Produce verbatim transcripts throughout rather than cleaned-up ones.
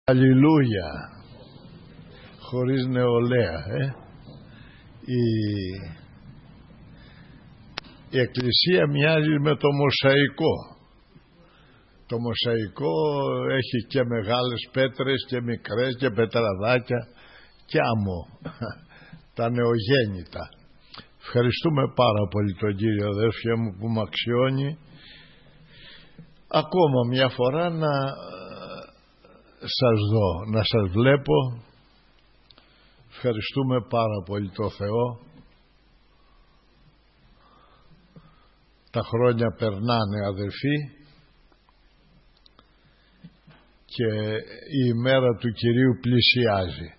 Αλληλούια, χωρίς νεολαία. Ε. Η... η Εκκλησία μοιάζει με το μοσαϊκό. Το μοσαϊκό έχει και μεγάλες πέτρες και μικρές και πετραδάκια και άμμο, τα νεογέννητα. Ευχαριστούμε πάρα πολύ τον Κύριο, αδέρφια μου, που με αξιώνει ακόμα μια φορά να σας δω, να σας βλέπω. Ευχαριστούμε πάρα πολύ το Θεό. Τα χρόνια περνάνε, αδερφοί, και η ημέρα του Κυρίου πλησιάζει.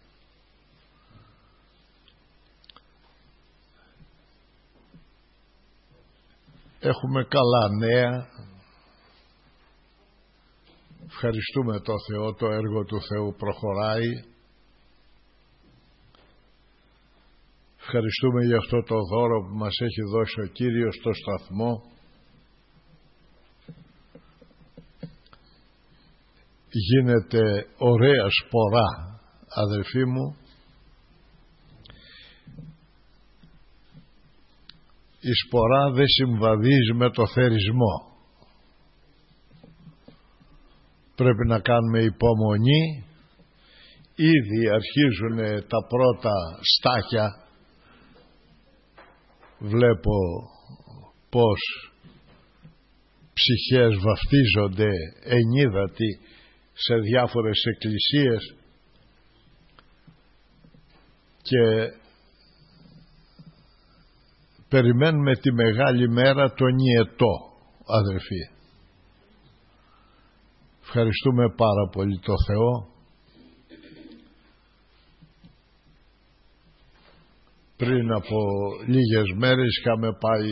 Έχουμε καλά νέα. Ευχαριστούμε το Θεό, το έργο του Θεού προχωράει. Ευχαριστούμε για αυτό το δώρο που μας έχει δώσει ο Κύριος στο σταθμό. Γίνεται ωραία σπορά, αδελφοί μου. Η σπορά δεν συμβαδίζει με το θερισμό. Πρέπει να κάνουμε υπομονή. Ήδη αρχίζουν τα πρώτα στάχια. Βλέπω πως ψυχές βαφτίζονται ενίδατοι σε διάφορες εκκλησίες και περιμένουμε τη μεγάλη μέρα, τον Ιετό, αδελφοί. Ευχαριστούμε πάρα πολύ το Θεό. Πριν από λίγες μέρες είχαμε πάει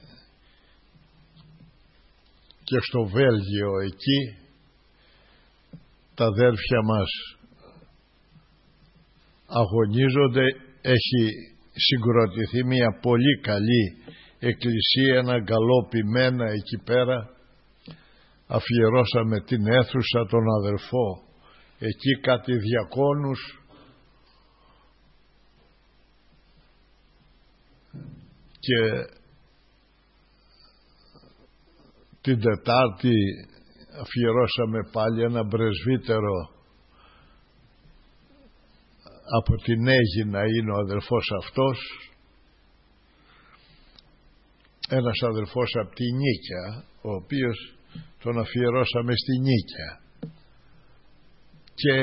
και στο Βέλγιο εκεί. Τα αδέρφια μας αγωνίζονται. Έχει συγκροτηθεί μια πολύ καλή εκκλησία, ένα γκαλόπιμένα εκεί πέρα. Αφιερώσαμε την αίθουσα, τον αδερφό εκεί, κάτι διακόνους, και την Τετάρτη αφιερώσαμε πάλι ένα πρεσβύτερο από την Αίγινα, είναι ο αδελφός αυτός, ένας αδελφός από τη Νίκαια, ο οποίος τον αφιερώσαμε στη Νίκαια. Και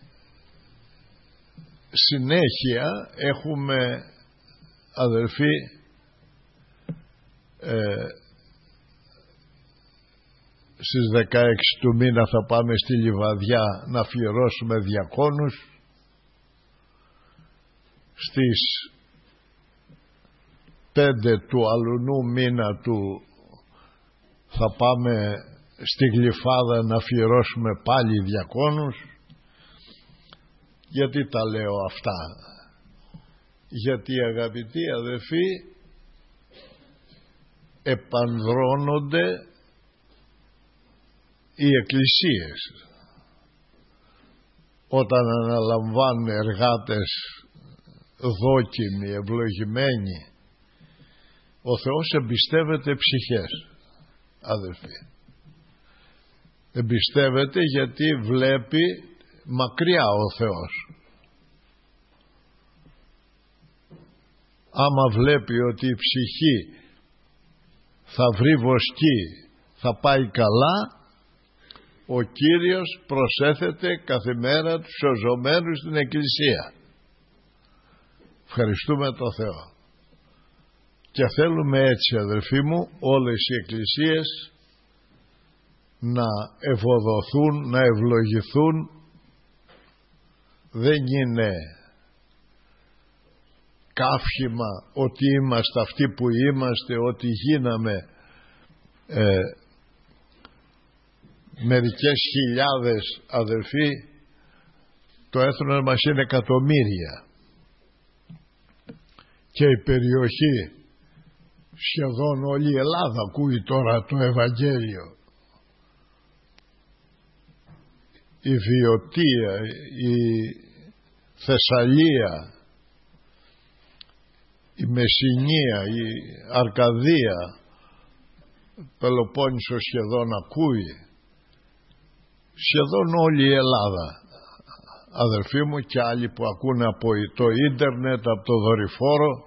συνέχεια έχουμε, αδελφοί, ε, στις δεκαέξι του μήνα θα πάμε στη Λιβαδιά να αφιερώσουμε διακόνους. Στις πέντε του αλουνού μήνα του θα πάμε στη Γλυφάδα να αφιερώσουμε πάλι διακόνους. Γιατί τα λέω αυτά? Γιατί, αγαπητοί αδελφοί, επανδρώνονται οι εκκλησίες. Όταν αναλαμβάνουν εργάτες δόκιμοι, ευλογημένοι, ο Θεός εμπιστεύεται ψυχές, αδελφοί. Εμπιστεύεται γιατί βλέπει μακριά ο Θεός. Άμα βλέπει ότι η ψυχή θα βρει βοσκή, θα πάει καλά, ο Κύριος προσέθεται κάθε μέρα τους σωζωμένους στην Εκκλησία. Ευχαριστούμε το Θεό. Και θέλουμε έτσι, αδελφοί μου, όλες οι εκκλησίες να ευωδοθούν, να ευλογηθούν. Δεν είναι καύχημα ότι είμαστε αυτοί που είμαστε, ότι γίναμε ε, μερικές χιλιάδες, αδελφοί. Το έθνος μας είναι εκατομμύρια και η περιοχή, σχεδόν όλη η Ελλάδα ακούει τώρα το Ευαγγέλιο. η Βιωτία, η Θεσσαλία, η Μεσσηνία, η Αρκαδία, Πελοπόννησο σχεδόν ακούει, σχεδόν όλη η Ελλάδα, αδελφοί μου, και άλλοι που ακούνε από το ίντερνετ, από το δορυφόρο.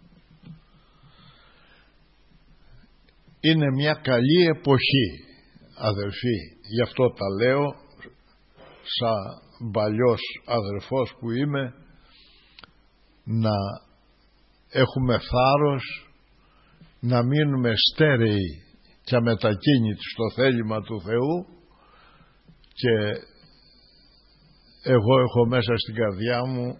Είναι μια καλή εποχή, αδελφοί, γι' αυτό τα λέω σαν παλιός αδελφός που είμαι, να έχουμε θάρρος, να μείνουμε στέρεοι και αμετακίνητοι στο θέλημα του Θεού. Και εγώ έχω μέσα στην καρδιά μου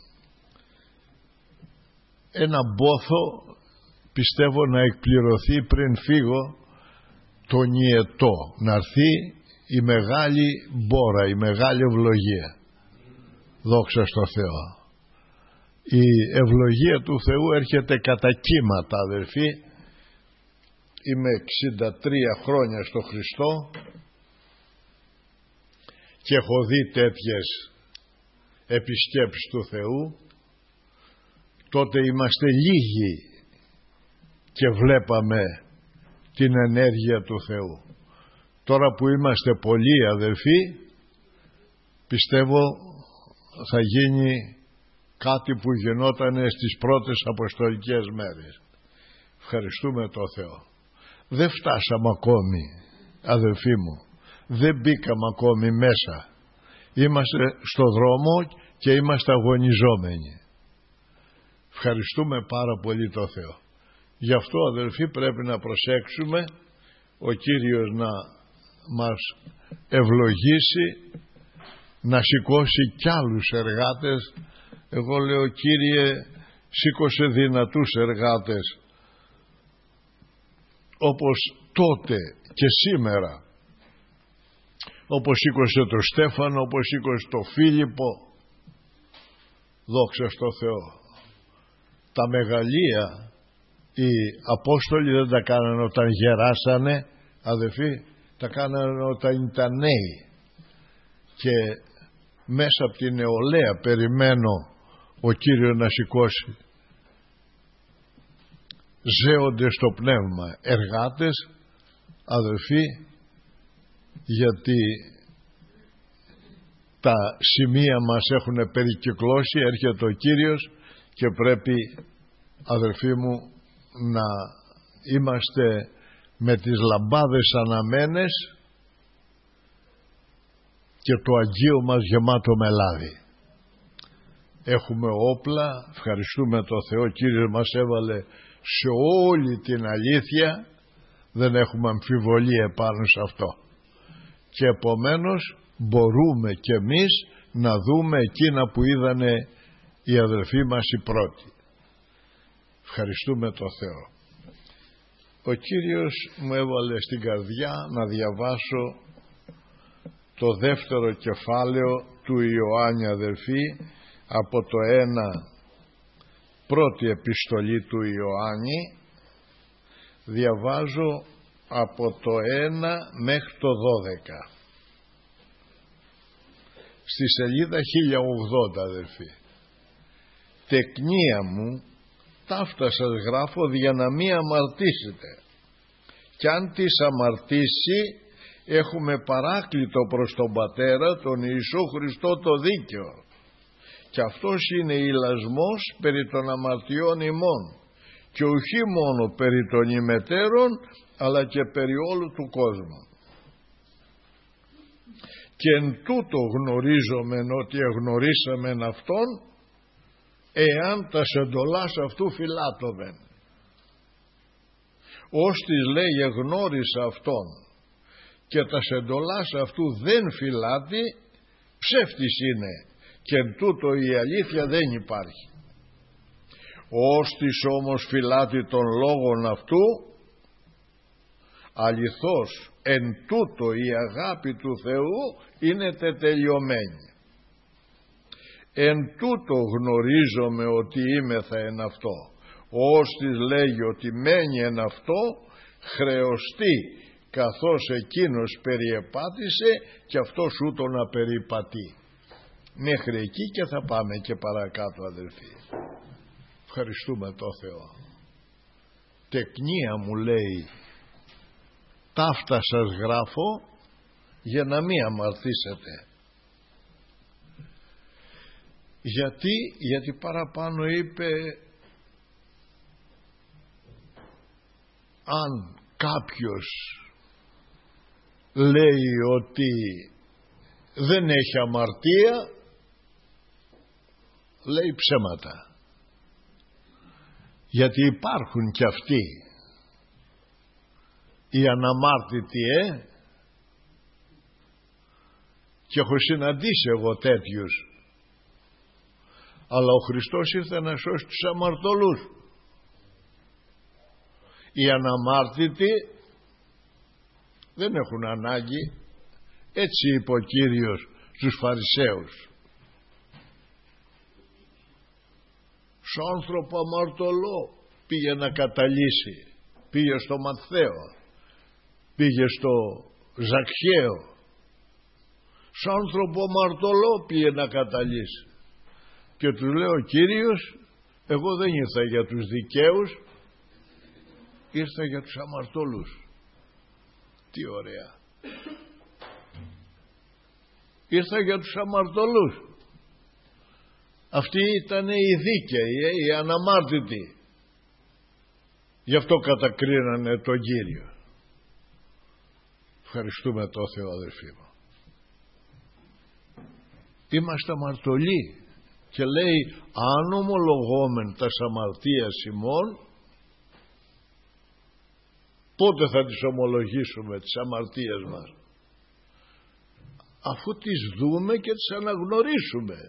ένα μπόθο, πιστεύω να εκπληρωθεί πριν φύγω τον Ιετό, να έρθει η μεγάλη μπόρα, η μεγάλη ευλογία. Δόξα στο Θεό. Η ευλογία του Θεού έρχεται κατά κύματα, αδελφοί. Είμαι εξήντα τρία χρόνια στο Χριστό και έχω δει τέτοιες επισκέψεις του Θεού. Τότε είμαστε λίγοι και βλέπαμε την ενέργεια του Θεού. Τώρα που είμαστε πολλοί, αδελφοί, πιστεύω θα γίνει κάτι που γινόταν στις πρώτες αποστολικές μέρες. Ευχαριστούμε το Θεό. Δεν φτάσαμε ακόμη, αδελφοί μου, δεν μπήκαμε ακόμη μέσα. Είμαστε στο δρόμο και είμαστε αγωνιζόμενοι. Ευχαριστούμε πάρα πολύ το Θεό. Γι' αυτό, αδελφοί, πρέπει να προσέξουμε ο Κύριος να μας ευλογήσει, να σηκώσει κι άλλους εργάτες. Εγώ λέω, Κύριε, σήκωσε δυνατούς εργάτες όπως τότε και σήμερα, όπως σήκωσε το Στέφανο, όπως σήκωσε το Φίλιππο. Δόξα στο Θεό. Τα μεγαλεία οι Απόστολοι δεν τα κάνανε όταν γεράσανε, αδελφοί, τα κάνανε όταν ήταν νέοι. Και μέσα από την νεολαία περιμένω ο Κύριος να σηκώσει ζέοντες στο πνεύμα, εργάτες, αδελφοί, γιατί τα σημεία μας έχουν περικυκλώσει, έρχεται ο Κύριος και πρέπει, αδελφοί μου, να είμαστε με τις λαμπάδες αναμένες και το Αγίο μας γεμάτο με λάδι. Έχουμε όπλα, ευχαριστούμε το Θεό, ο Κύριος μας έβαλε σε όλη την αλήθεια, δεν έχουμε αμφιβολία επάνω σε αυτό. Και επομένως μπορούμε κι εμείς να δούμε εκείνα που είδανε οι αδελφοί μας οι πρώτοι. Ευχαριστούμε το Θεό. Ο Κύριος μου έβαλε στην καρδιά να διαβάσω το δεύτερο κεφάλαιο του Ιωάννη, αδελφοί, από το ένα, πρώτη επιστολή του Ιωάννη. Διαβάζω από το ένα μέχρι το δώδεκα. Στη σελίδα χίλια ογδόντα, αδελφοί. Τεκνία μου, ταύτα σας γράφω για να μη αμαρτήσετε. Κι αν τις αμαρτήσει, έχουμε παράκλητο προς τον Πατέρα, τον Ιησού Χριστό το δίκαιο. Και αυτός είναι ηλασμός περί των αμαρτιών ημών, και όχι μόνο περί των ημετέρων, αλλά και περί όλου του κόσμου. Και εν τούτο γνωρίζομεν ότι εγνωρίσαμεν Αυτόν, εάν τα εντολάς αυτού φυλάτωμεν. Ώστις λέει εγνώρισα Αυτόν και τα εντολάς αυτού δεν φυλάτει, ψεύτης είναι, και εν τούτο η αλήθεια δεν υπάρχει. Ώστις όμως φυλάτει των λόγων αυτού, αληθώς εν τούτο η αγάπη του Θεού είναι τετελειωμένη. Εν τούτο γνωρίζομαι ότι είμεθα εν αυτό. Ώστις λέγει ότι μένει εν αυτό, χρεωστεί καθώς εκείνος περιεπάτησε και αυτός ούτω να περιπατεί. Μέχρι εκεί και θα πάμε και παρακάτω, αδελφοί. Ευχαριστούμε το Θεό. Τεκνία μου λέει, ταύτα σας γράφω για να μην αμαρτήσετε. Γιατί, γιατί παραπάνω είπε, αν κάποιος λέει ότι δεν έχει αμαρτία, λέει ψέματα. Γιατί υπάρχουν και αυτοί οι αναμάρτητοι, ε? Και έχω συναντήσει εγώ τέτοιους. Αλλά ο Χριστός ήρθε να σώσει τους αμαρτωλούς. Οι αναμάρτητοι δεν έχουν ανάγκη. Έτσι είπε ο Κύριος στους Φαρισαίους. Σ' άνθρωπο αμαρτωλό πήγε να καταλύσει. Πήγε στο Ματθαίο, πήγε στο Ζακχαίο. Σ' άνθρωπο αμαρτωλό πήγε να καταλύσει. Και του λέει ο Κύριος, εγώ δεν ήρθα για τους δικαίους, ήρθα για τους αμαρτωλούς. Τι ωραία. Ήρθα για τους αμαρτωλούς. Αυτοί ήταν οι δίκαιοι, οι αναμάρτητοι. Γι' αυτό κατακρίνανε τον Κύριο. Ευχαριστούμε το Θεό, αδελφοί μου. Είμαστε αμαρτωλοί. Και λέει, αν ομολογόμεν τας αμαρτίας ημών, πότε θα τις ομολογήσουμε τις αμαρτίες μας? Αφού τις δούμε και τις αναγνωρίσουμε.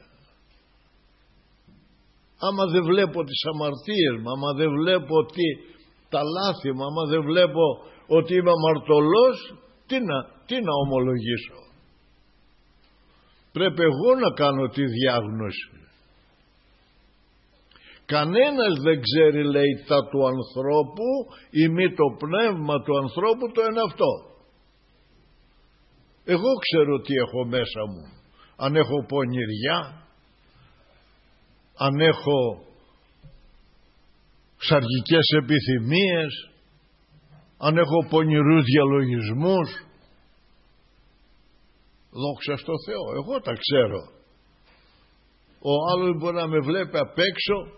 Άμα δεν βλέπω τις αμαρτίες μου, άμα δεν βλέπω ότι τα λάθη μου, άμα δεν βλέπω ότι είμαι αμαρτωλός, τι να, τι να ομολογήσω? Πρέπει εγώ να κάνω τη διάγνωση. Κανένας δεν ξέρει, λέει, τα του ανθρώπου ή μη το πνεύμα του ανθρώπου το εν αυτό. Εγώ ξέρω τι έχω μέσα μου. Αν έχω πονηριά, αν έχω σαργικές επιθυμίες, αν έχω πονηρούς διαλογισμούς. Δόξα στο Θεό, εγώ τα ξέρω. Ο άλλος μπορεί να με βλέπει απ' έξω,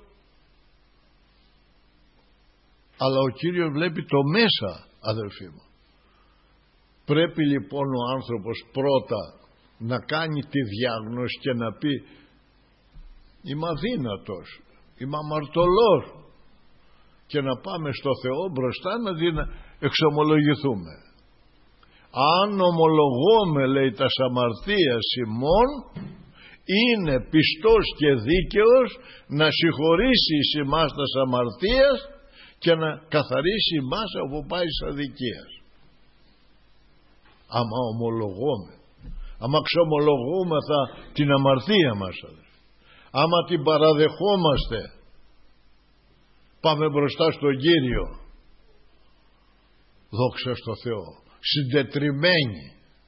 αλλά ο Κύριος βλέπει το μέσα, αδελφοί μου. Πρέπει λοιπόν ο άνθρωπος πρώτα να κάνει τη διάγνωση και να πει, είμαι αδύνατος, είμαι αμαρτωλός, και να πάμε στο Θεό μπροστά να την εξομολογηθούμε. Αν ομολογούμε, λέει, τας αμαρτίας ημών, είναι πιστός και δίκαιος να συγχωρήσει εις ημάς τας αμαρτίας και να καθαρίσει εμάς από πάσης αδικίας. Άμα ομολογούμε, άμα ξομολογούμεθα την αμαρτία μας, αδελφοί, άμα την παραδεχόμαστε, πάμε μπροστά στον Κύριο, δόξα στο Θεό, συντετριμμένοι.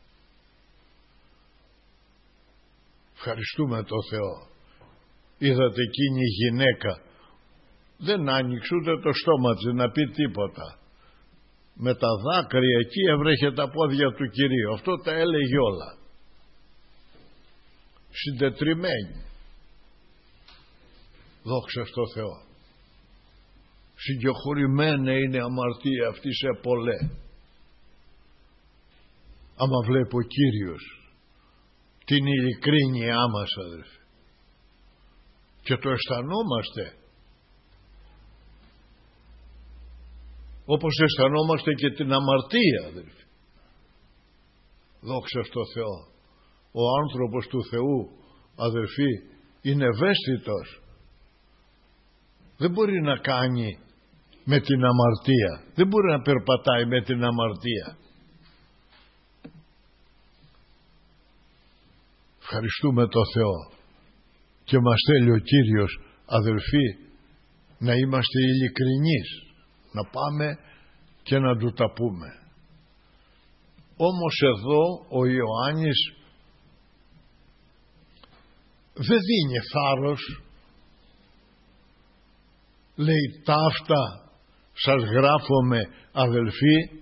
Ευχαριστούμε το Θεό. Είδατε εκείνη η γυναίκα δεν άνοιξε ούτε το στόμα της να πει τίποτα. Με τα δάκρυα εκεί έβρεχε τα πόδια του Κυρίου. Αυτό τα έλεγε όλα. Συντετριμμένη. Δόξα στο Θεό. Συγκεχωρημένα είναι αμαρτία αυτή σε πολλέ. Άμα βλέπει ο Κύριος την ειλικρίνειά μας, αδελφοί, και το αισθανόμαστε, όπως αισθανόμαστε και την αμαρτία, αδελφοί. Δόξα στο Θεό. Ο άνθρωπος του Θεού, αδελφοί, είναι ευαίσθητος. Δεν μπορεί να κάνει με την αμαρτία, δεν μπορεί να περπατάει με την αμαρτία. Ευχαριστούμε το Θεό, και μας θέλει ο Κύριος, αδελφοί, να είμαστε ειλικρινείς, να πάμε και να του τα πούμε. Όμως εδώ ο Ιωάννης δεν δίνει θάρρος, λέει ταύτα σας γράφομαι αδελφοί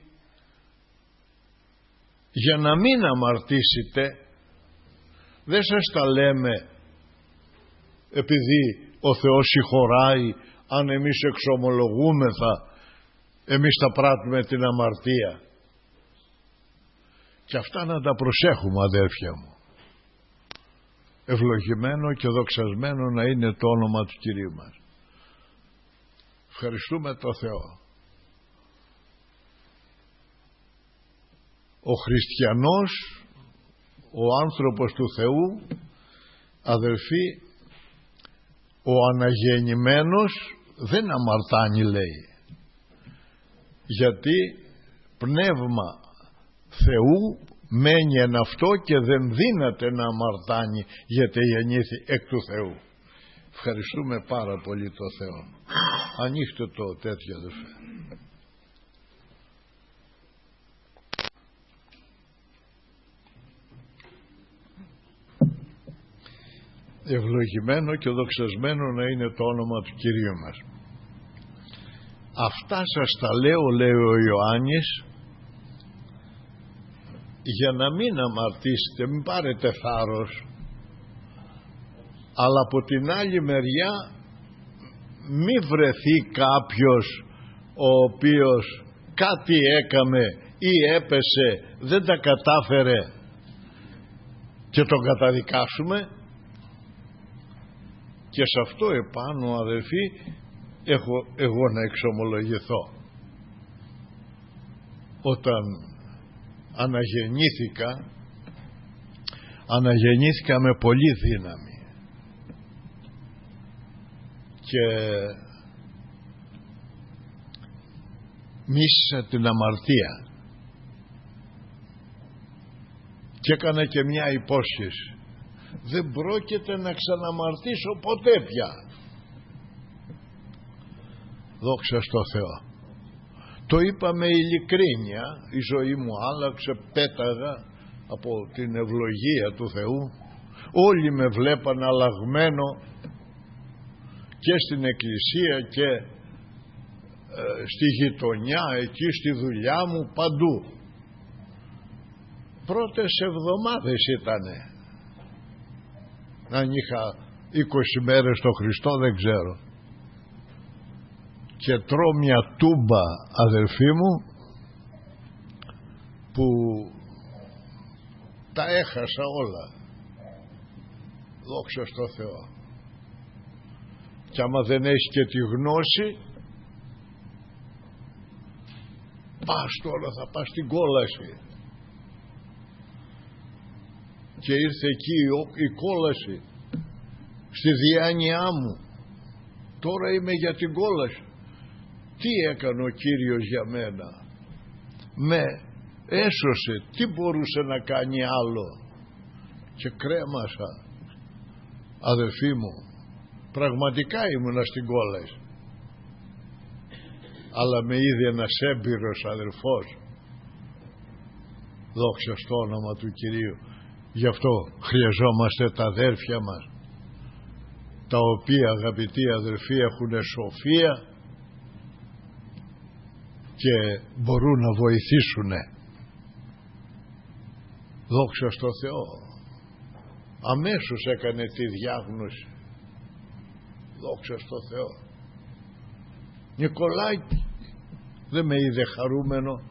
για να μην αμαρτήσετε. Δεν σας τα λέμε επειδή ο Θεός συγχωράει, αν εμείς εξομολογούμεθα εμείς θα πράττουμε την αμαρτία. Και αυτά να τα προσέχουμε, αδέρφια μου. Ευλογημένο και δοξασμένο να είναι το όνομα του Κυρίου μας. Ευχαριστούμε το Θεό. Ο χριστιανός, ο άνθρωπος του Θεού, αδελφοί, ο αναγεννημένος δεν αμαρτάνει, λέει, γιατί πνεύμα Θεού μένει εν αυτό και δεν δύναται να αμαρτάνει, γιατί γεννήθη εκ του Θεού. Ευχαριστούμε πάρα πολύ το Θεό. Ανοίχτε το τέτοιο, αδελφέ. Ευλογημένο και δοξασμένο να είναι το όνομα του Κυρίου μας. Αυτά σας τα λέω, λέει ο Ιωάννης, για να μην αμαρτήσετε, μην πάρετε θάρρος, αλλά από την άλλη μεριά μη βρεθεί κάποιος ο οποίος κάτι έκαμε ή έπεσε, δεν τα κατάφερε και τον καταδικάσουμε. Και σε αυτό επάνω, αδελφοί, έχω εγώ να εξομολογηθώ. Όταν αναγεννήθηκα, αναγεννήθηκα με πολύ δύναμη και μίσησα την αμαρτία και έκανα και μια υπόσχεση: δεν πρόκειται να ξαναμαρτήσω ποτέ πια. Δόξα στο Θεό. Το είπα με ειλικρίνεια, η ζωή μου άλλαξε, πέταγα από την ευλογία του Θεού. Όλοι με βλέπαν αλλαγμένο και στην εκκλησία και ε, στη γειτονιά, εκεί στη δουλειά μου, παντού. Πρώτες εβδομάδες ήτανε. Αν είχα είκοσι μέρες στο Χριστό δεν ξέρω. Και τρώω μια τούμπα, αδελφοί μου, που τα έχασα όλα. Δόξα στο Θεό. Και άμα δεν έχει και τη γνώση, πας τώρα, θα πας στην κόλαση. Και ήρθε εκεί η κόλαση στη διάνοιά μου. Τώρα είμαι για την κόλαση. Τι έκανε ο Κύριος για μένα? Με έσωσε. Τι μπορούσε να κάνει άλλο? Και κρέμασα, αδελφοί μου. Πραγματικά ήμουνα στην κόλαση. Αλλά με είδε ένας έμπειρος αδελφός. Δόξα στο όνομα του Κυρίου. Γι' αυτό χρειαζόμαστε τα αδέρφια μας, τα οποία, αγαπητοί αδελφοί, έχουν σοφία και μπορούν να βοηθήσουν. Δόξα στο Θεό. Αμέσως έκανε τη διάγνωση. Δόξα στο Θεό. Νικολάκη, δεν με είδε χαρούμενο,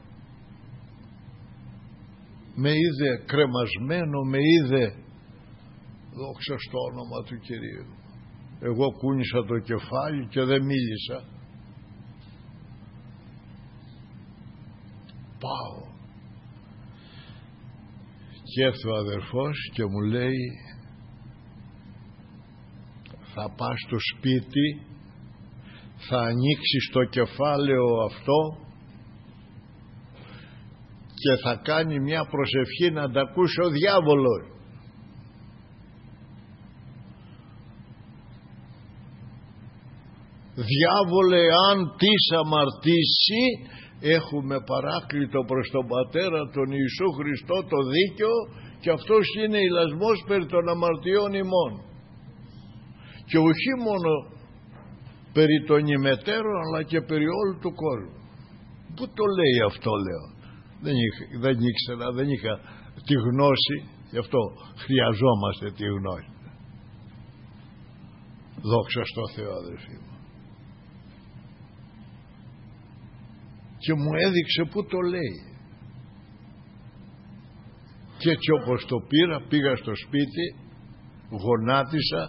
με είδε κρεμασμένο, με είδε, δόξα στο όνομα του Κυρίου. Εγώ κούνησα το κεφάλι και δεν μίλησα. Πάω και έρθει ο αδερφός και μου λέει: θα πας στο σπίτι, θα ανοίξεις το κεφάλαιο αυτό και θα κάνει μια προσευχή να τα ακούσει ο διάβολος. Διάβολε, αν τις αμαρτήσει, έχουμε παράκλητο προς τον Πατέρα τον Ιησού Χριστό το δίκαιο, και αυτός είναι ηλασμός περί των αμαρτιών ημών, και όχι μόνο περί των ημετέρων αλλά και περί όλου του κόσμου. Πού το λέει αυτό, λέω? Δεν, είχα, δεν ήξερα, δεν είχα τη γνώση, γι' αυτό χρειαζόμαστε τη γνώση. Δόξα στο Θεό, αδελφοί μου. Και μου έδειξε πού το λέει, και έτσι όπως το πήρα, πήγα στο σπίτι, γονάτισα,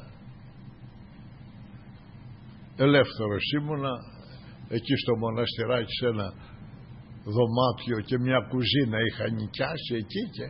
ελεύθερος ήμουνα εκεί στο μοναστηράκι, σε ένα δωμάτιο και μια κουζίνα είχα νοικιάσει εκεί, και,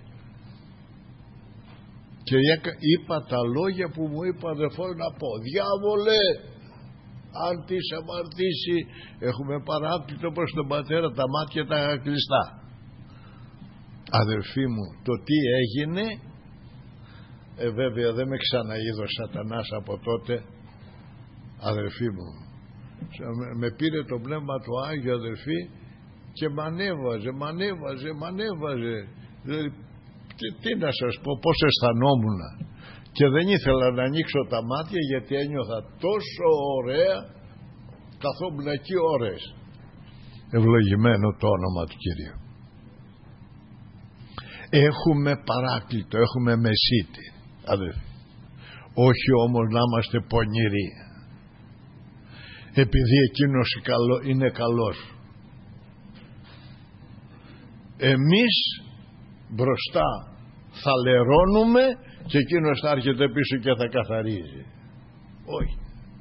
και είπα τα λόγια που μου είπα αδερφός να πω. Διάβολε, αν της αμαρτήσει, έχουμε παράκλητο προς τον Πατέρα, τα μάτια τα κλειστά. Αδερφοί μου, το τι έγινε, ε, βέβαια δεν με ξαναείδε ο σατανάς από τότε, αδερφοί μου. Με πήρε το Πνεύμα του Άγιο, αδερφοί, και μ' ανέβαζε, μ' ανέβαζε, μ' ανέβαζε. Δηλαδή, τι, τι να σας πω, πώς αισθανόμουν. Και δεν ήθελα να ανοίξω τα μάτια, γιατί ένιωθα τόσο ωραία, καθόμουν εκεί ώρες. Ευλογημένο το όνομα του Κυρίου. Έχουμε παράκλητο, έχουμε μεσίτη, αδελφοί. Όχι όμως να είμαστε πονηροί, επειδή εκείνος είναι καλός. Εμείς μπροστά θα λερώνουμε και εκείνος θα έρχεται πίσω και θα καθαρίζει. Όχι.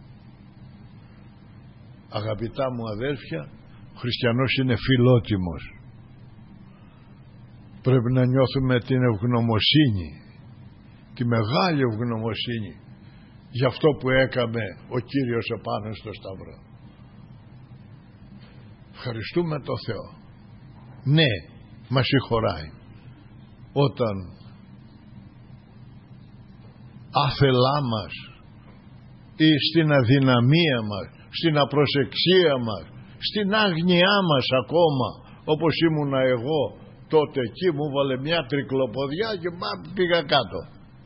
Αγαπητά μου αδέρφια, ο χριστιανός είναι φιλότιμος. Πρέπει να νιώθουμε την ευγνωμοσύνη, τη μεγάλη ευγνωμοσύνη για αυτό που έκαμε ο Κύριος επάνω στο Σταυρό. Ευχαριστούμε το Θεό. Ναι, μας συγχωράει όταν άθελά μας ή στην αδυναμία μας, στην απροσεξία μας, στην άγνοιά μας ακόμα, όπως ήμουνα εγώ τότε, εκεί μου βάλε μια τρικλοποδιά και πήγα κάτω.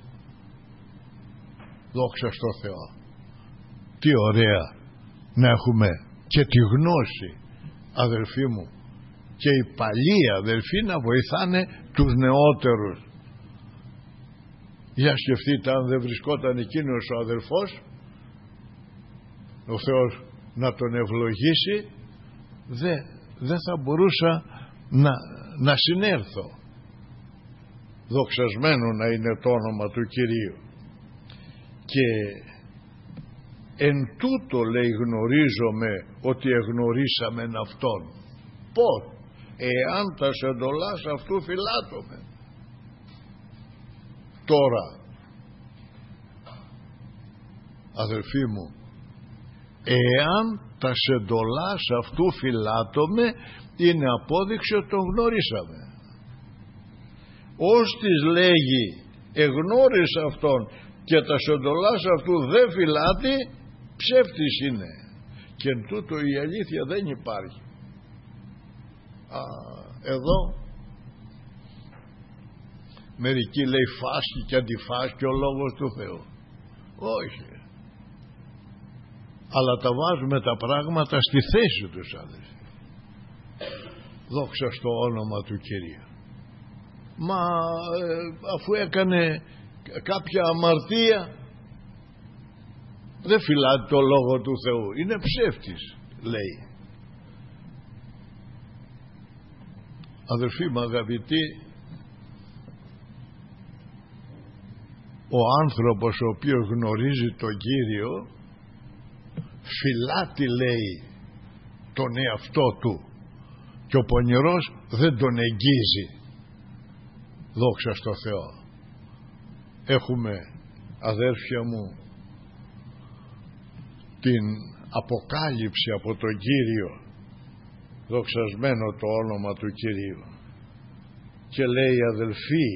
Δόξα στο Θεό. Τι ωραία να έχουμε και τη γνώση, αδελφοί μου, και οι παλιοί αδελφοί να βοηθάνε τους νεότερους. Για σκεφτείτε, αν δεν βρισκόταν εκείνος ο αδελφός, ο Θεός να τον ευλογήσει, δεν δε θα μπορούσα να, να συνέλθω. Δοξασμένο να είναι το όνομα του Κυρίου. Και εν τούτο, λέει, γνωρίζομαι ότι εγνωρίσαμεν Αυτόν. Πώς? Εάν τα εντολάς αυτού φυλάτωμε. Τώρα, αδελφοί μου, εάν τα εντολάς αυτού φυλάτωμε, είναι απόδειξη ότι τον γνωρίσαμε. Ως της λέγει εγνώρισα Αυτόν και τα εντολάς αυτού δεν φυλάται, ψεύτης είναι, και εν τούτο η αλήθεια δεν υπάρχει. Α, εδώ μερικοί λέει φάσκει και αντιφάσκει ο λόγος του Θεού. Όχι, αλλά τα βάζουμε τα πράγματα στη θέση τους, αδελφοί. Δόξα στο όνομα του Κυρίου. Μα ε, αφού έκανε κάποια αμαρτία, δεν φυλάται το λόγο του Θεού, είναι ψεύτης, λέει. Αδελφοί μου αγαπητοί, ο άνθρωπος ο οποίος γνωρίζει τον Κύριο φυλάται, λέει, τον εαυτό του, και ο πονηρός δεν τον εγγίζει. Δόξα στο Θεό. Έχουμε, αδέρφια μου, την αποκάλυψη από τον Κύριο, δοξασμένο το όνομα του Κυρίου, και λέει, αδελφοί,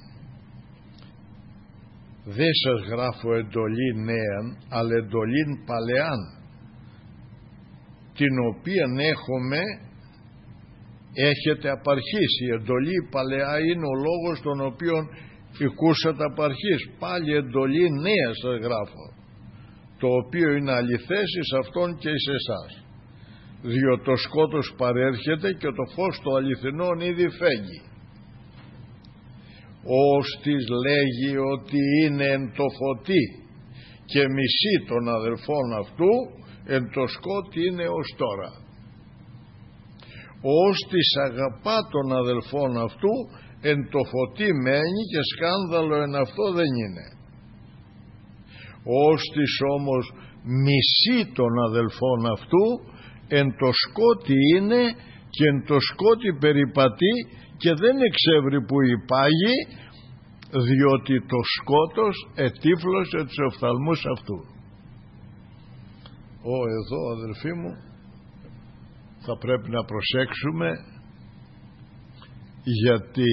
δεν σας γράφω εντολή νέαν, αλλά εντολήν παλαιάν, την οποία έχουμε έχετε απαρχής. Η εντολή παλαιά είναι ο λόγος τον οποίον οικούσατε απαρχής. Πάλι εντολή νέα σας γράφω, το οποίο είναι αληθές εις αυτόν και εις εσάς. Διότι το σκότος παρέρχεται και το φως το αληθινόν ήδη φέγγει. Ώστις λέγει ότι είναι εν το φωτί και μισεί των αδελφών αυτού, εν το σκότι είναι ως τώρα. Ώστις αγαπά των αδελφών αυτού, εν το φωτί μένει και σκάνδαλο εν αυτό δεν είναι. Ώστις όμως μισεί των αδελφών αυτού, εν το σκότι είναι και εν το σκότι περιπατεί και δεν εξεύρει που υπάγει, διότι το σκότος ετύφλωσε τους οφθαλμούς αυτού. Ω, εδώ αδελφοί μου θα πρέπει να προσέξουμε, γιατί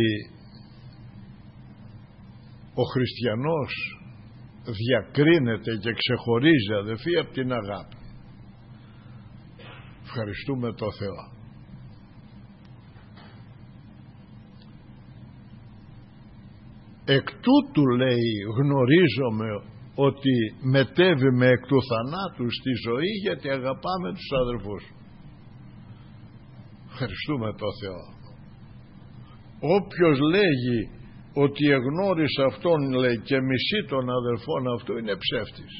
ο χριστιανός διακρίνεται και ξεχωρίζει, αδελφοί, από την αγάπη. Ευχαριστούμε το Θεό. Εκ τούτου, λέει, γνωρίζομαι ότι μετέβημε εκ του θανάτου στη ζωή, γιατί αγαπάμε τους αδελφούς. Ευχαριστούμε το Θεό. Όποιος λέγει ότι εγνώρισε αυτόν, λέει, και μισεί των αδελφών αυτού, είναι ψεύτης.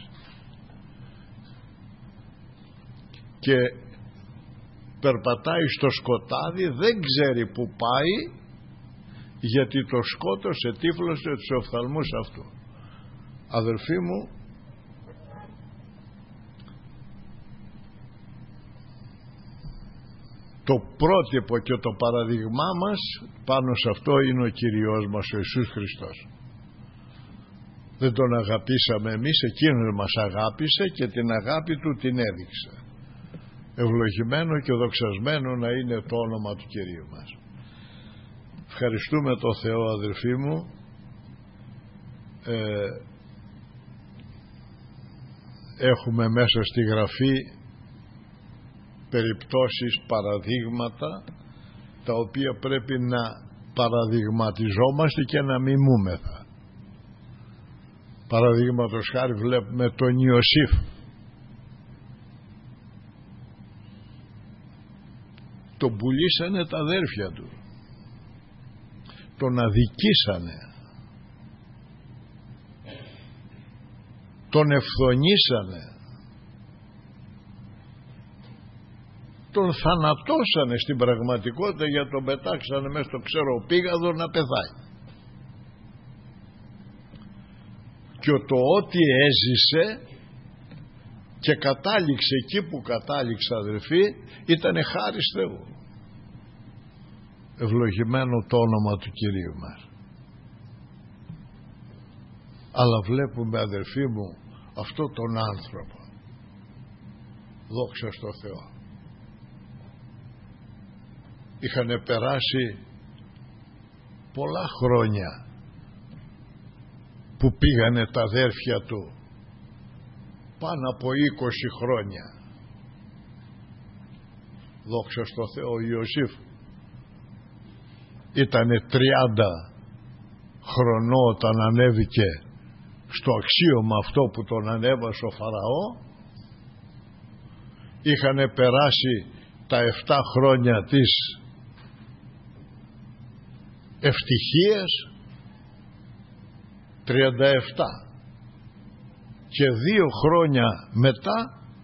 Και περπατάει στο σκοτάδι, δεν ξέρει που πάει, γιατί το σκότος ετύφλωσε τους οφθαλμούς αυτού. Αδελφοί μου, το πρότυπο και το παραδειγμά μας πάνω σε αυτό είναι ο Κυριός μας, ο Ιησούς Χριστός. Δεν τον αγαπήσαμε εμείς, εκείνος μας αγάπησε και την αγάπη του την έδειξε. Ευλογημένο και δοξασμένο να είναι το όνομα του Κυρίου μας. Ευχαριστούμε το Θεό, αδελφοί μου. ε, έχουμε μέσα στη Γραφή περιπτώσεις, παραδείγματα, τα οποία πρέπει να παραδειγματιζόμαστε και να μιμούμεθα. Παραδείγματος χάρη βλέπουμε τον Ιωσήφ, τον πουλήσανε τα αδέρφια του, τον αδικήσανε, τον ευθονήσανε, τον θανατώσανε στην πραγματικότητα, για τον πετάξανε μέσα στο ξεροπήγαδο να πεθάει. Και το ότι έζησε και κατάληξε εκεί που κατάληξε, αδελφοί, ήταν χάρις Θεού. Ευλογημένο το όνομα του Κυρίου μας. Αλλά βλέπουμε, αδελφοί μου, αυτό τον άνθρωπο, δόξα στο Θεό, είχαν περάσει πολλά χρόνια που πήγανε τα αδέρφια του, πάνω από είκοσι χρόνια. Δόξα στο Θεό. Ο Ιωσήφ ήτανε τριάντα χρονών όταν ανέβηκε στο αξίωμα αυτό που τον ανέβασε ο Φαραώ. Είχανε περάσει τα εφτά χρόνια της ευτυχίας, τριάντα επτά, και δύο χρόνια μετά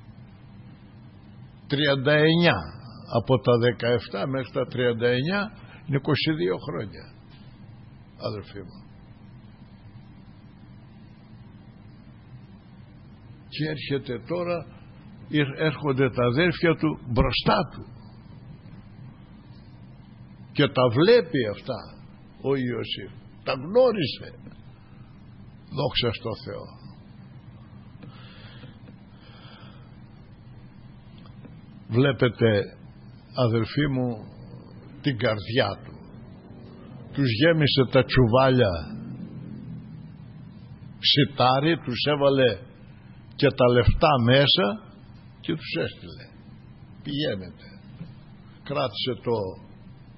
τριάντα εννιά. Από τα δεκαεπτά μέχρι τα τριάντα εννιά είναι είκοσι δύο χρόνια, αδελφοί μου. Και έρχεται τώρα, έρχονται τα αδέρφια του μπροστά του και τα βλέπει αυτά ο Ιωσήφ, τα γνώρισε. Δόξα στο Θεό. Βλέπετε, αδελφοί μου, την καρδιά του. Τους γέμισε τα τσουβάλια σιτάρι, τους έβαλε και τα λεφτά μέσα και τους έστειλε. Πηγαίνετε. Κράτησε το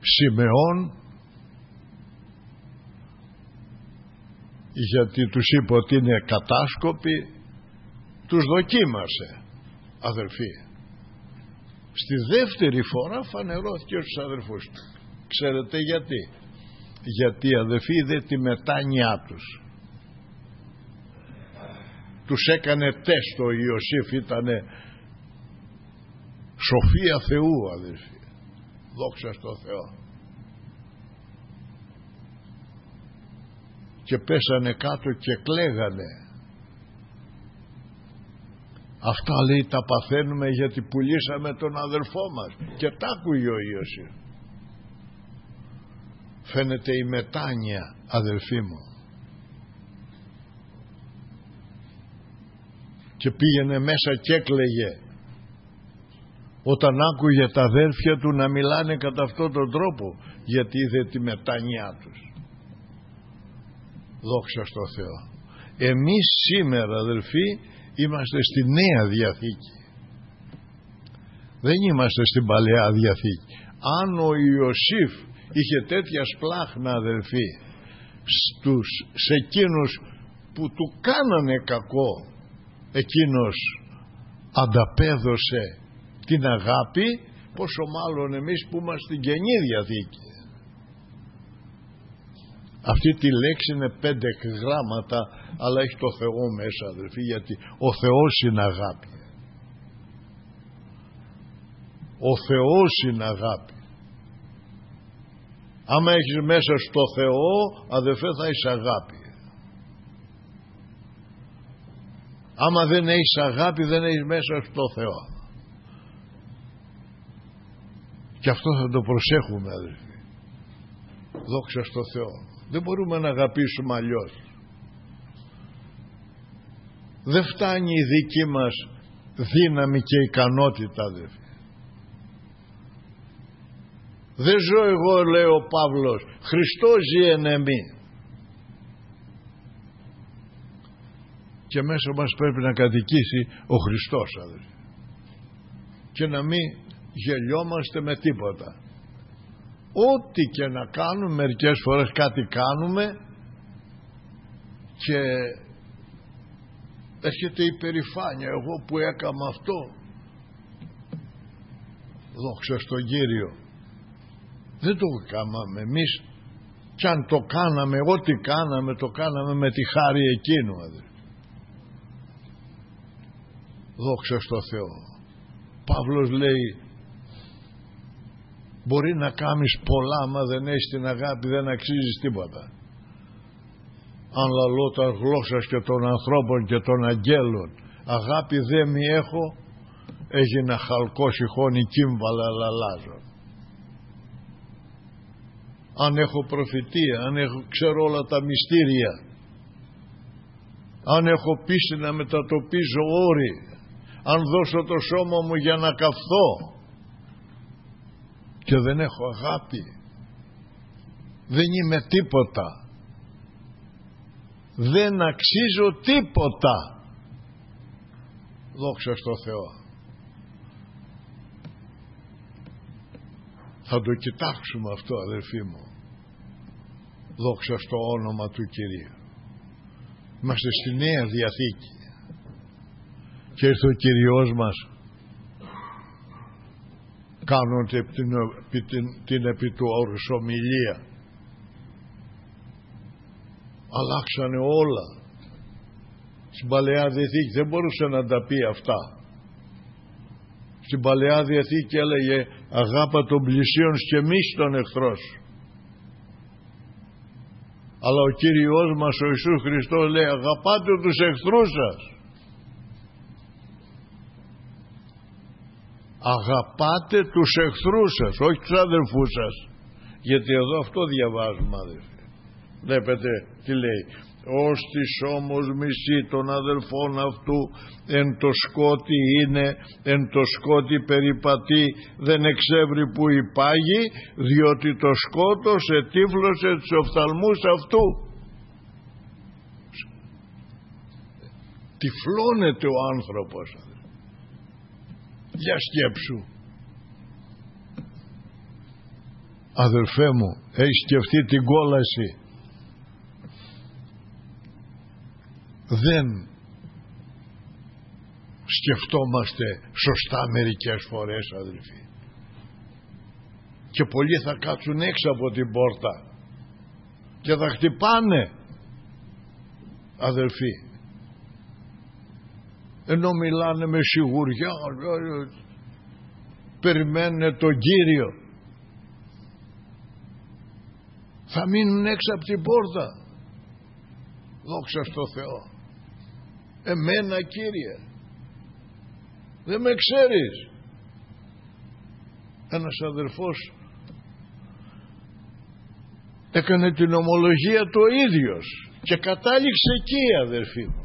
Σιμεών, γιατί τους είπε ότι είναι κατάσκοποι, τους δοκίμασε, αδελφοί. Στη δεύτερη φορά φανερώθηκε στους αδελφούς του. Ξέρετε γιατί? Γιατί, αδελφοί, είδε τη μετάνοιά τους. Τους έκανε τεστ. Ο Ιωσήφ ήτανε σοφία Θεού, αδελφοί. Δόξα στο Θεό. Και πέσανε κάτω και κλαίγανε. Αυτά, λέει, τα παθαίνουμε γιατί πουλήσαμε τον αδελφό μας. Και τ' άκουγε ο Ιωσήφ. Φαίνεται η μετάνοια, αδελφοί μου. Και πήγαινε μέσα και έκλαιγε όταν άκουγε τα αδέρφια του να μιλάνε κατά αυτόν τον τρόπο, γιατί είδε τη μετάνοιά τους. Δόξα στο Θεό. Εμείς σήμερα, αδελφοί, είμαστε στη Νέα Διαθήκη, δεν είμαστε στην Παλαιά Διαθήκη. Αν ο Ιωσήφ είχε τέτοια σπλάχνα, αδελφοί, στους, σε εκείνους που του κάνανε κακό, εκείνος ανταπέδωσε την αγάπη, πόσο μάλλον εμείς που είμαστε στην Καινή Διαθήκη. Αυτή τη λέξη είναι πέντε γράμματα, αλλά έχει το Θεό μέσα, αδελφοί, γιατί ο Θεός είναι αγάπη. Ο Θεός είναι αγάπη. Άμα έχεις μέσα στο Θεό, αδελφέ, θα έχεις αγάπη. Άμα δεν έχεις αγάπη, δεν έχεις μέσα στο Θεό. Και αυτό θα το προσέχουμε, αδελφοί. Δόξα στο Θεό. Δεν μπορούμε να αγαπήσουμε αλλιώς. Δεν φτάνει η δική μας δύναμη και ικανότητα, αδελφοί. Δεν ζω εγώ, λέει ο Παύλος, Χριστός ζει εν εμεί. Και μέσα μας πρέπει να κατοικήσει ο Χριστός, αδελφοί. Και να μην γελιόμαστε με τίποτα. Ό,τι και να κάνουμε, μερικές φορές κάτι κάνουμε και έρχεται η περηφάνεια. Εγώ που έκανα αυτό. Δόξα στον Κύριο. Δεν το κάναμε εμείς. Κι αν το κάναμε, ό,τι κάναμε, το κάναμε με τη χάρη εκείνου, αδελφοί. Δόξα στο Θεό. Παύλος λέει, μπορεί να κάνεις πολλά, μα δεν έχεις την αγάπη, δεν αξίζεις τίποτα. Αν λαλώ τα γλώσσας και των ανθρώπων και των αγγέλων, αγάπη δεν μη έχω, έγινα χαλκό σιχώνει κύμβαλα λαλάζω. Αν έχω προφητεία, αν έχω, ξέρω όλα τα μυστήρια, αν έχω πίστη να μετατοπίζω όρη, αν δώσω το σώμα μου για να καυθώ και δεν έχω αγάπη, δεν είμαι τίποτα, δεν αξίζω τίποτα. Δόξα στο Θεό. Θα το κοιτάξουμε αυτό, αδελφοί μου. Δόξα στο όνομα του Κυρίου. Είμαστε στη Νέα Διαθήκη και ήρθε ο Κυριός μας κάνονται την, την, την επί του όρους ομιλία. Αλλάξανε όλα. Στην Παλαιά Διαθήκη δεν μπορούσε να τα πει αυτά. Στην Παλαιά Διαθήκη έλεγε αγάπα των πλησίων και μίσ' τον εχθρό σου. Αλλά ο Κύριος μας ο Ιησούς Χριστός λέει αγαπάτε τους εχθρούς σας. Αγαπάτε τους εχθρούς σας, όχι τους αδελφούς σας. Γιατί εδώ αυτό διαβάζουμε, αδελφοί. Βλέπετε τι λέει. Όστις όμως μισεί των αδελφών αυτού εν το σκότι είναι, εν το σκότι περιπατεί, δεν εξεύρει που υπάγει, διότι το σκότος ετύφλωσε τους οφθαλμούς αυτού. Τυφλώνεται ο άνθρωπος. Για σκέψου. Αδελφέ μου, έχεις σκεφτεί την κόλαση? Δεν σκεφτόμαστε σωστά μερικές φορές, αδελφοί, και πολλοί θα κάτσουν έξω από την πόρτα και θα χτυπάνε, αδελφοί, ενώ μιλάνε με σιγουριά, περιμένουν τον Κύριο, θα μείνουν έξω από την πόρτα. Δόξα στο Θεό. Εμένα, Κύριε, δεν με ξέρεις? Ένας αδελφός έκανε την ομολογία του ο ίδιος και κατάληξε εκεί, αδελφοί μου.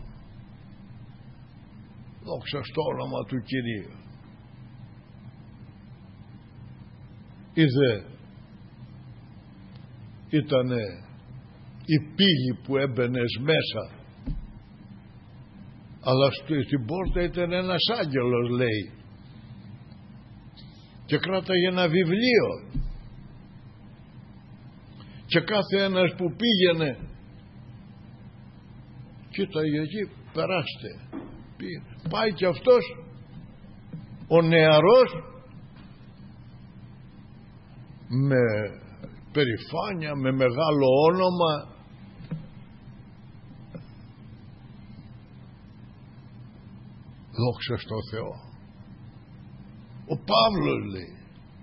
Δόξα στο όνομα του Κυρίου. Είδε, ήτανε η πύλη που έμπαινες μέσα, αλλά στην πόρτα ήταν ένας άγγελος, λέει, και κράταγε ένα βιβλίο, και κάθε ένας που πήγαινε κοίταγε εκεί, περάστε, πάει και αυτός ο νεαρός με περηφάνεια, με μεγάλο όνομα, δόξα στο Θεό. Ο Παύλος, λέει,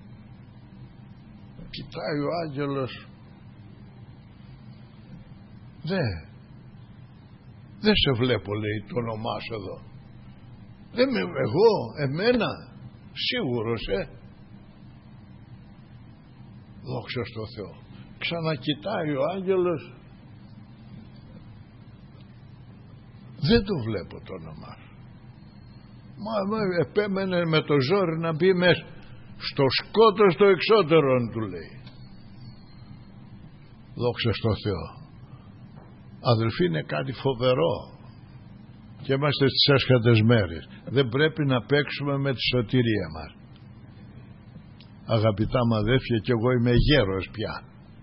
κοιτάει ο άγγελος, δε δεν σε βλέπω, λέει, το όνομά σου εδώ. Δεν με, εγώ, εμένα, σίγουρος, ε δόξα στο Θεό. Ξανακοιτάει ο άγγελος, δεν το βλέπω το όνομά σου. Μα, μα επέμενε με το ζόρι να μπει μέσα στο σκότος το εξώτερον, του λέει. Δόξα στο Θεό. Αδελφοί, είναι κάτι φοβερό και είμαστε στις έσχατες μέρες. Δεν πρέπει να παίξουμε με τη σωτηρία μας. Αγαπητά μου αδέλφια, και εγώ είμαι γέρος πια.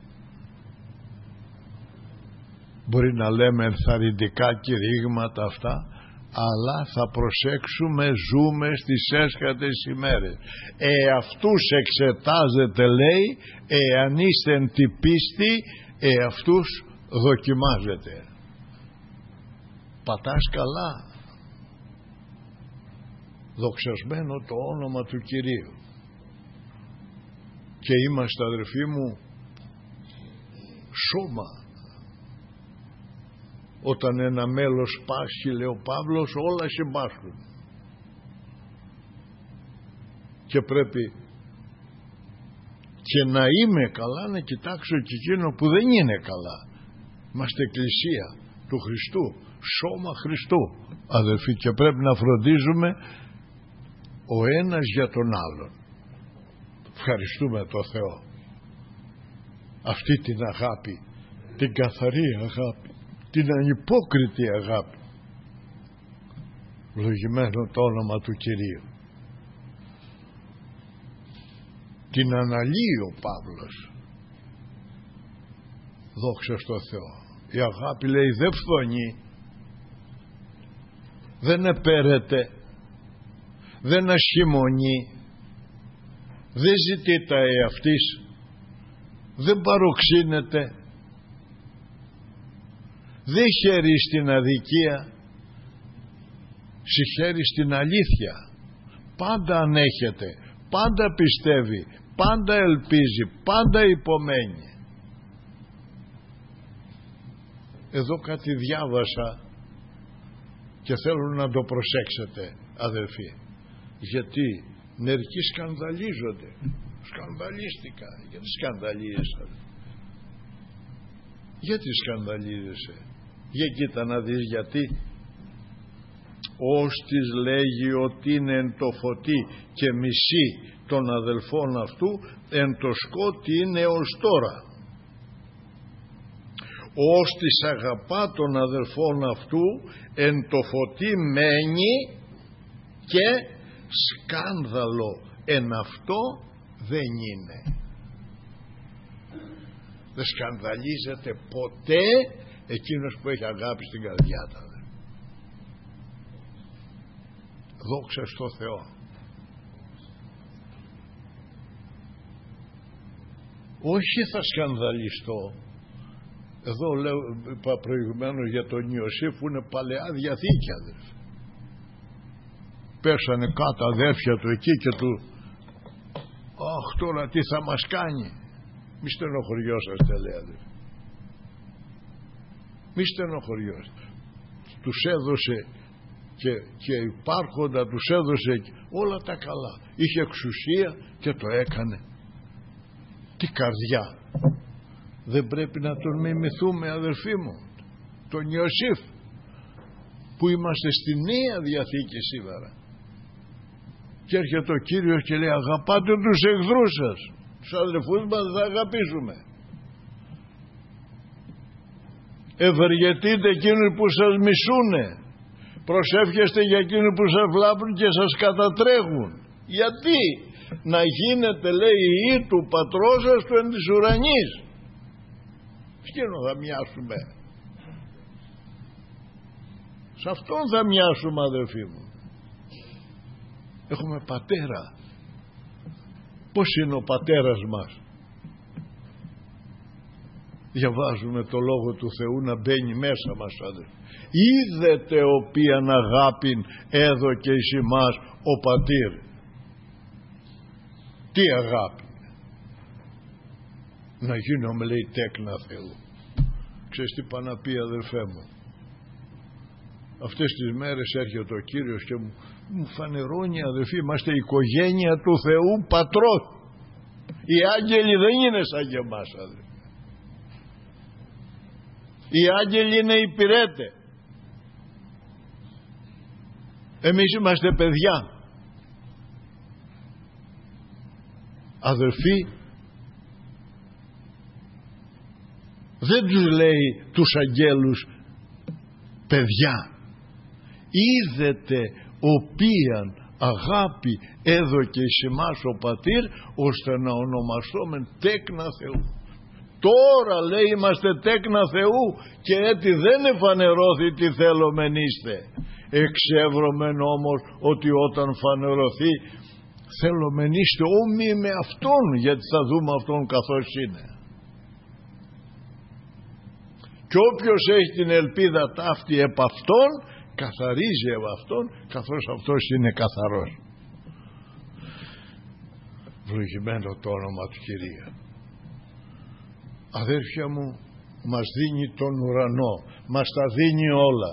Μπορεί να λέμε ενθαρρυντικά κηρύγματα αυτά, αλλά θα προσέξουμε, ζούμε στις έσχατες ημέρες. Εαυτούς εξετάζετε, λέει, εάν είστε εν τη πίστη, εαυτούς δοκιμάζετε. Πατάς καλά. Δοξασμένο το όνομα του Κυρίου. Και είμαστε, αδερφοί μου, σώμα. Όταν ένα μέλος πάσχει, λέει ο Παύλος, όλα συμπάσχουν. Και πρέπει και να είμαι καλά να κοιτάξω και εκείνο που δεν είναι καλά. Είμαστε εκκλησία του Χριστού, σώμα Χριστού, αδελφοί, και πρέπει να φροντίζουμε ο ένας για τον άλλον. Ευχαριστούμε το Θεό. Αυτή την αγάπη, την καθαρή αγάπη, την ανυπόκριτη αγάπη. Λογημένο το όνομα του Κυρίου. Την αναλύει ο Παύλος. Δόξα στο Θεό. Η αγάπη, λέει, δεν φθονεί, δεν επέρεται, δεν ασχημονεί, δεν ζητεί τα εαυτής, δεν παροξύνεται, δεν χαίρει στην αδικία, συγχαίρει στην αλήθεια, πάντα ανέχεται, πάντα πιστεύει, πάντα ελπίζει, πάντα υπομένει. Εδώ κάτι διάβασα και θέλω να το προσέξετε, αδελφοί, γιατί μερικοί σκανδαλίζονται. Σκανδαλίστηκα. Γιατί σκανδαλίζεσαι? Γιατί σκανδαλίζεσαι? Για κοίτα να δεις γιατί. Ώστις λέγει ότι είναι εν το φωτί και μισεί των αδελφών αυτού, εν το σκότι είναι ως τώρα. Ώστις αγαπά των αδελφών αυτού, εν το φωτί μένει, και σκάνδαλο εν αυτό δεν είναι. Δεν σκανδαλίζεται ποτέ εκείνος που έχει αγάπη στην καρδιά του. Δόξα στο Θεό. Όχι θα σκανδαλιστώ. Εδώ λέω, είπα προηγουμένως για τον Ιωσήφ που είναι παλαιά διαθήκη, αδερφέ. Πέσανε κάτω αδέρφια του εκεί και του, αχ τώρα τι θα μας κάνει. Μη στενοχωριόσαστε, λέει, αδερφέ. Μη στενοχωριόσαστε. Τους έδωσε και, και υπάρχοντα, τους έδωσε όλα τα καλά. Είχε εξουσία και το έκανε. Τι καρδιά. Δεν πρέπει να τον μιμηθούμε, αδερφοί μου, τον Ιωσήφ, που είμαστε στη Νέα Διαθήκη σήμερα. Και έρχεται ο Κύριος και λέει, αγαπάτε τους εχθρούς σας, τους αδερφούς μας θα αγαπήσουμε. Ευεργετείτε εκείνους που σας μισούνε, προσεύχεστε για εκείνους που σας βλάπτουν και σας κατατρέχουν. Γιατί? Να γίνετε, λέει, η υιοί του πατρός σας του εν της ουρανής. Εκείνο θα μοιάσουμε. Σε αυτόν θα μοιάσουμε, αδελφοί μου. Έχουμε πατέρα. Πώς είναι ο πατέρας μας? Διαβάζουμε το Λόγο του Θεού να μπαίνει μέσα μας, αδελφοί. Είδετε οποίαν αγάπην έδωκε εις ημάς ο πατήρ. Τι αγάπη? Να γίνομαι, λέει, τέκνα Θεού. Ξέρεις τι πάνε να πει, αδελφέ μου? Αυτές τις μέρες έρχεται ο Κύριος και μου, μου φανερώνει, αδελφοί, είμαστε η οικογένεια του Θεού Πατρός. Οι άγγελοι δεν είναι σαν και εμάς, αδελφοί. Οι άγγελοι είναι υπηρέτες. Εμείς είμαστε παιδιά. Αδελφοί, δεν τους λέει τους αγγέλους παιδιά. Είδετε οποίαν αγάπη έδωκε εις ημάς ο πατήρ, ώστε να ονομαστόμεν τέκνα Θεού. Τώρα, λέει, είμαστε τέκνα Θεού και έτσι δεν εφανερώθη τι θέλομεν είστε. Εξεύρωμεν όμως ότι όταν φανερωθεί θέλομεν είστε όμοιοι με Αυτόν, γιατί θα δούμε Αυτόν καθώς είναι. Και όποιος έχει την ελπίδα ταύτη επ' Αυτόν, καθαρίζει επ' Αυτόν, καθώς Αυτός είναι καθαρός. Βλογημένο το όνομα του Κυρίου. Αδέρφια μου, μας δίνει τον ουρανό, μας τα δίνει όλα.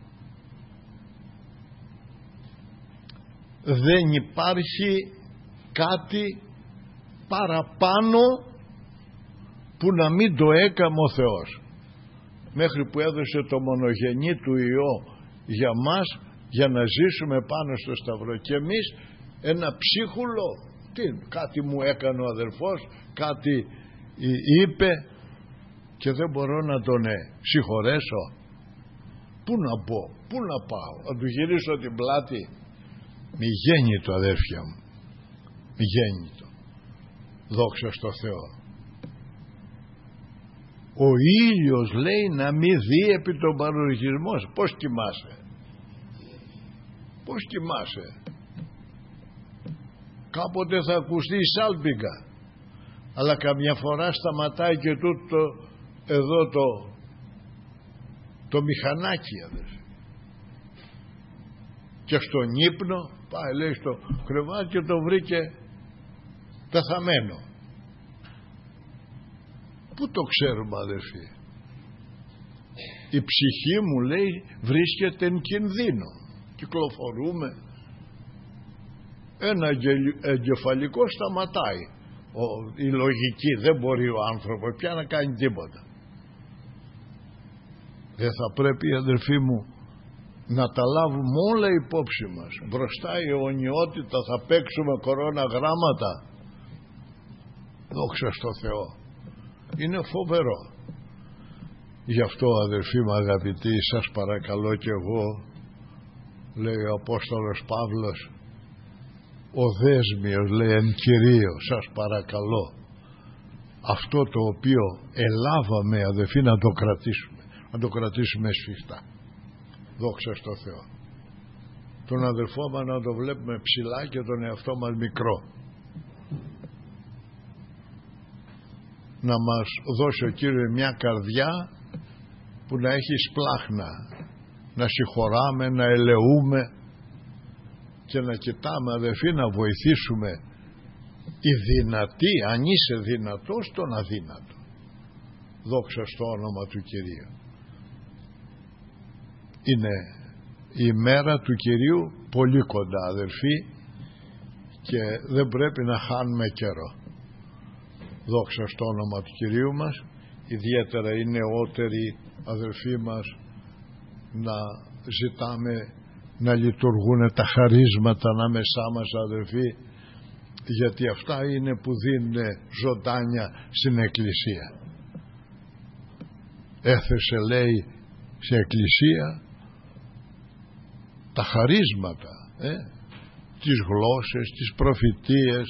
Δεν υπάρχει κάτι παραπάνω που να μην το έκαμε ο Θεός, μέχρι που έδωσε το μονογενή του Υιό για μας, για να ζήσουμε πάνω στο Σταυρό. Και εμείς ένα ψίχουλο, τι, κάτι μου έκανε ο αδελφός, κάτι είπε και δεν μπορώ να τον ε, συγχωρέσω. Πού να πω, πού να πάω, να του γυρίσω την πλάτη? Μη γέννητο, αδέρφια μου, μη γέννητο. Δόξα στο Θεό. Ο ήλιος, λέει, να μη δει επί τον παρολογισμό. Πώς κοιμάσαι? Πώς κοιμάσαι? Κάποτε θα ακουστεί η σάλπιγγα, αλλά καμιά φορά σταματάει και τούτο εδώ το το μηχανάκι, αδερφέ. Και στον ύπνο πάει, λέει, στο κρεβάτι και το βρήκε πεθαμένο. Πού το ξέρουμε, αδερφοί? Η ψυχή μου, λέει, βρίσκεται εν κινδύνο. Κυκλοφορούμε. Ένα εγκεφαλικό σταματάει. Ο, η λογική, δεν μπορεί ο άνθρωπος πια να κάνει τίποτα. Δεν θα πρέπει, αδερφοί μου, να τα λάβουμε όλα υπόψη μας? Μπροστά η αιωνιότητα θα παίξουμε κορώνα γράμματα? Δόξα στο Θεό. Είναι φοβερό. Γι' αυτό, αδερφοί μου αγαπητοί, σας παρακαλώ κι εγώ, λέει ο Απόστολος Παύλος, ο δέσμιος, λέει, εν Κυρίω, σας παρακαλώ, αυτό το οποίο ελάβαμε, αδελφοί, να το κρατήσουμε, να το κρατήσουμε σφιχτά. Δόξα στο Θεό. Τον αδελφό μας να το βλέπουμε ψηλά και τον εαυτό μας μικρό. Να μας δώσει ο Κύριος μια καρδιά που να έχει σπλάχνα, να συγχωράμε, να ελεούμε και να κοιτάμε, αδελφοί, να βοηθήσουμε οι δυνατοί, αν είσαι δυνατός, τον αδύνατο. Δόξα στο όνομα του Κυρίου. Είναι η μέρα του Κυρίου πολύ κοντά, αδελφοί, και δεν πρέπει να χάνουμε καιρό. Δόξα στο όνομα του Κυρίου μας. Ιδιαίτερα οι νεότεροι αδελφοί μας να ζητάμε να λειτουργούν τα χαρίσματα ανάμεσά μας, αδελφοί, γιατί αυτά είναι που δίνουν ζωντάνια στην Εκκλησία. Έθεσε, λέει, σε Εκκλησία τα χαρίσματα, ε, τις γλώσσες, τις προφητείες,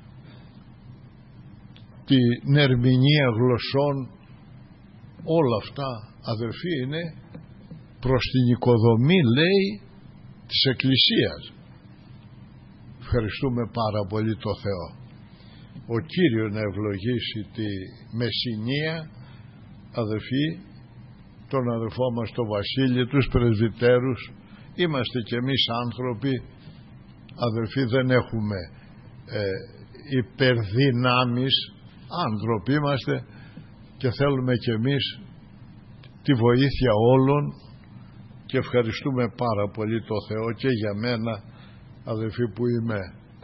την ερμηνεία γλωσσών, όλα αυτά, αδελφοί, είναι προς την οικοδομή, λέει, της Εκκλησίας. Ευχαριστούμε πάρα πολύ το Θεό. Ο Κύριος να ευλογήσει τη Μεσσηνία, αδελφοί, τον αδελφό μας τον Βασίλη, τους πρεσβυτέρους. Είμαστε κι εμείς άνθρωποι, αδελφοί, δεν έχουμε ε, υπερδυνάμεις, άνθρωποι είμαστε και θέλουμε κι εμείς τη βοήθεια όλων, και ευχαριστούμε πάρα πολύ το Θεό και για μένα, αδελφοί, που είμαι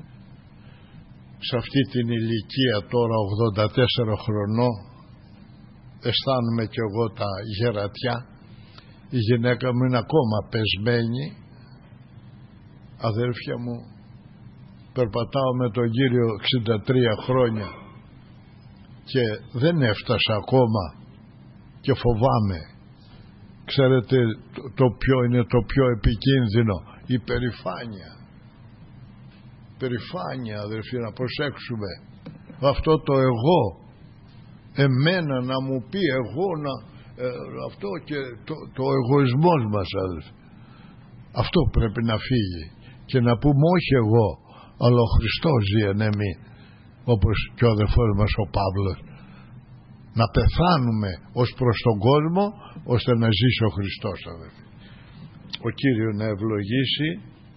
σε αυτή την ηλικία τώρα ογδόντα τέσσερα χρονών, αισθάνομαι κι εγώ τα γερατιά. Η γυναίκα μου είναι ακόμα πεσμένη, αδέλφια μου, περπατάω με τον Κύριο εξήντα τρία χρόνια και δεν έφτασα ακόμα και φοβάμαι. Ξέρετε το, το ποιο είναι το πιο επικίνδυνο? Η περηφάνεια. Περηφάνεια, αδελφοί, να προσέξουμε. Αυτό το εγώ, εμένα να μου πει εγώ, να, ε, αυτό και το, το εγωισμός μας, αδελφοί. Αυτό πρέπει να φύγει και να πούμε όχι εγώ, αλλά ο Χριστός ζει εν εμεί, όπως και ο αδελφός μας ο Παύλος. Να πεθάνουμε ως προς τον κόσμο, ώστε να ζήσει ο Χριστός, αδελφοί. Ο Κύριος να ευλογήσει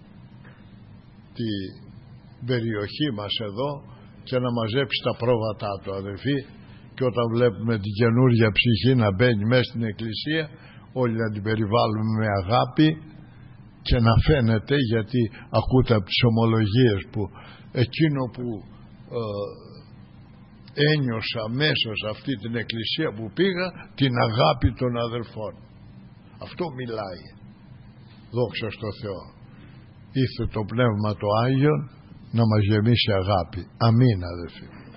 την περιοχή μας εδώ και να μαζέψει τα πρόβατά του, αδελφοί, και όταν βλέπουμε την καινούργια ψυχή να μπαίνει μέσα στην Εκκλησία, όλοι να την περιβάλλουμε με αγάπη και να φαίνεται, γιατί ακούτε από τις ομολογίες που εκείνο που ε, ένιωσα μέσα σε αυτή την εκκλησία που πήγα, την αγάπη των αδελφών. Αυτό μιλάει. Δόξα στο Θεό. Ήρθε το Πνεύμα το Άγιον να μας γεμίσει αγάπη. Αμήν, αδελφοί.